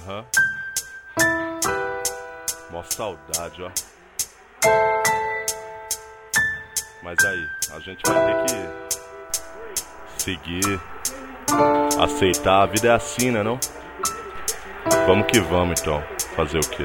Aham. Mó saudade, ó. Mas aí, a gente vai ter que seguir, aceitar. A vida é assim, né, não? Vamos que vamos, então. Fazer o quê?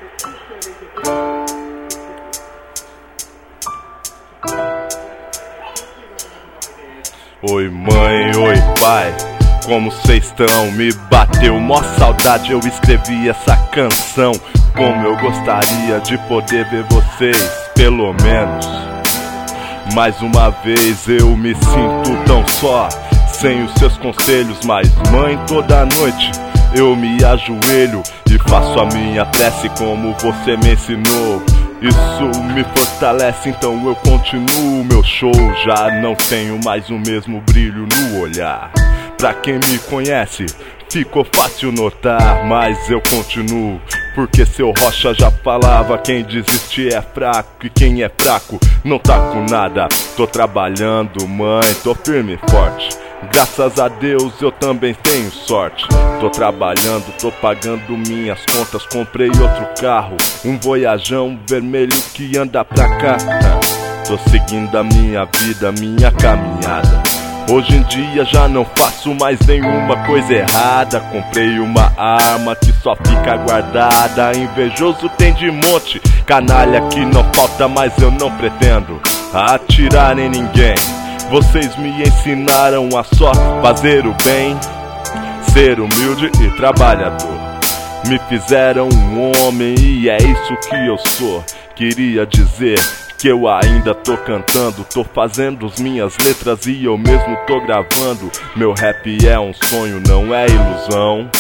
Oi mãe, oi pai, como cês estão? Me bateu mó saudade, eu escrevi essa canção. Como eu gostaria de poder ver vocês, pelo menos mais uma vez. Eu me sinto tão só, sem os seus conselhos. Mas mãe, toda noite eu me ajoelho e faço a minha prece como você me ensinou. Isso me fortalece, então eu continuo meu show. Já não tenho mais o mesmo brilho no olhar. Pra quem me conhece, ficou fácil notar, mas eu continuo, porque seu Rocha já falava: quem desiste é fraco, e quem é fraco não tá com nada. Tô trabalhando, mãe, tô firme e forte. Graças a Deus eu também tenho sorte. Tô trabalhando, tô pagando minhas contas. Comprei outro carro, um Voyajão vermelho que anda pra cá. Tô seguindo a minha vida, minha caminhada. Hoje em dia já não faço mais nenhuma coisa errada. Comprei uma arma que só fica guardada. Invejoso tem de monte, canalha que não falta, mas eu não pretendo atirar em ninguém. Vocês me ensinaram a só fazer o bem, ser humilde e trabalhador. Me fizeram um homem e é isso que eu sou. Queria dizer que eu ainda tô cantando, tô fazendo as minhas letras e eu mesmo tô gravando. Meu rap é um sonho, não é ilusão.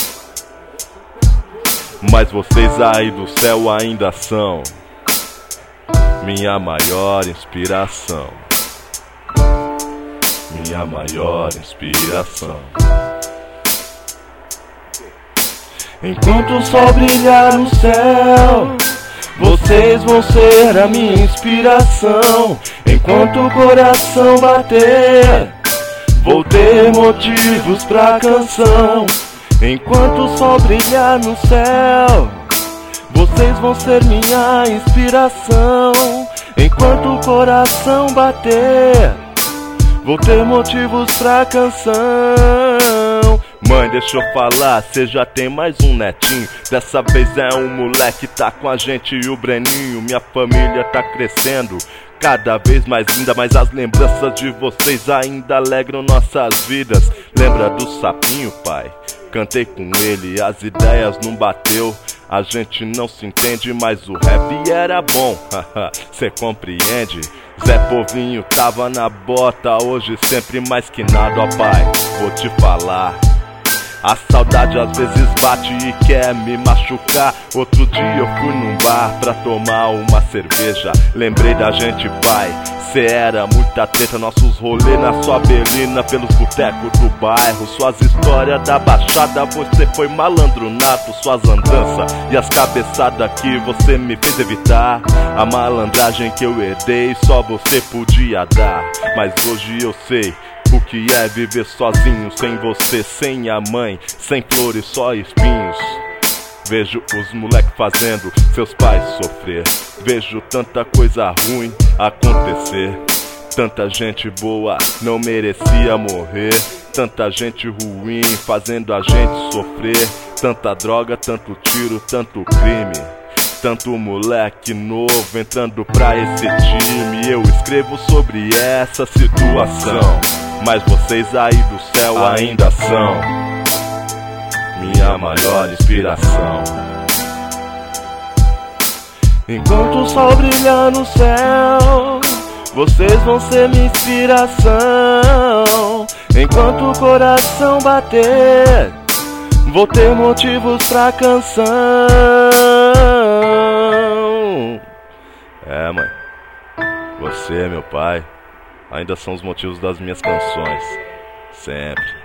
Mas vocês aí do céu ainda são minha maior inspiração. Minha maior inspiração. Enquanto o sol brilhar no céu, vocês vão ser a minha inspiração. Enquanto o coração bater, vou ter motivos pra canção. Enquanto o sol brilhar no céu, vocês vão ser minha inspiração. Enquanto o coração bater, vou ter motivos pra canção. Mãe, deixa eu falar, cê já tem mais um netinho. Dessa vez é um moleque, tá com a gente e o Breninho. Minha família tá crescendo, cada vez mais linda. Mas as lembranças de vocês ainda alegram nossas vidas. Lembra do sapinho, pai? Cantei com ele, as ideias não bateu. A gente não se entende, mas o rap era bom. Cê compreende? Zé Povinho tava na bota, hoje sempre mais que nada. Ó pai, vou te falar, a saudade às vezes bate e quer me machucar. Outro dia eu fui num bar pra tomar uma cerveja. Lembrei da gente, pai, cê era muita treta. Nossos rolês na sua berlina, pelos botecos do bairro. Suas histórias da baixada, você foi malandro nato. Suas andanças e as cabeçadas que você me fez evitar. A malandragem que eu herdei, só você podia dar. Mas hoje eu sei o que é viver sozinho, sem você, sem a mãe, sem flores, só espinhos. Vejo os moleques fazendo seus pais sofrer. Vejo tanta coisa ruim acontecer. Tanta gente boa não merecia morrer. Tanta gente ruim fazendo a gente sofrer. Tanta droga, tanto tiro, tanto crime. Tanto moleque novo entrando pra esse time. Eu escrevo sobre essa situação, mas vocês aí do céu ainda são minha maior inspiração. Enquanto o sol brilhar no céu, vocês vão ser minha inspiração. Enquanto o coração bater, vou ter motivos pra canção. É, mãe, você, meu pai, ainda são os motivos das minhas canções. Sempre.